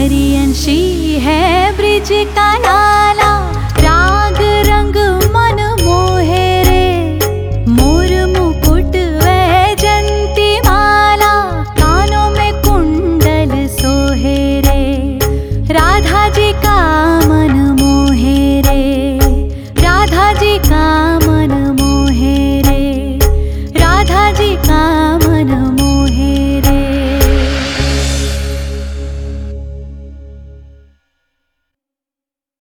हरियंशी है ब्रिज का लाला, राग रंग मन मोहे रे। मोर मुकुट वैजंती माला, कानों में कुंडल सोहे रे। राधा जी का मन मोहे रे, राधा जी का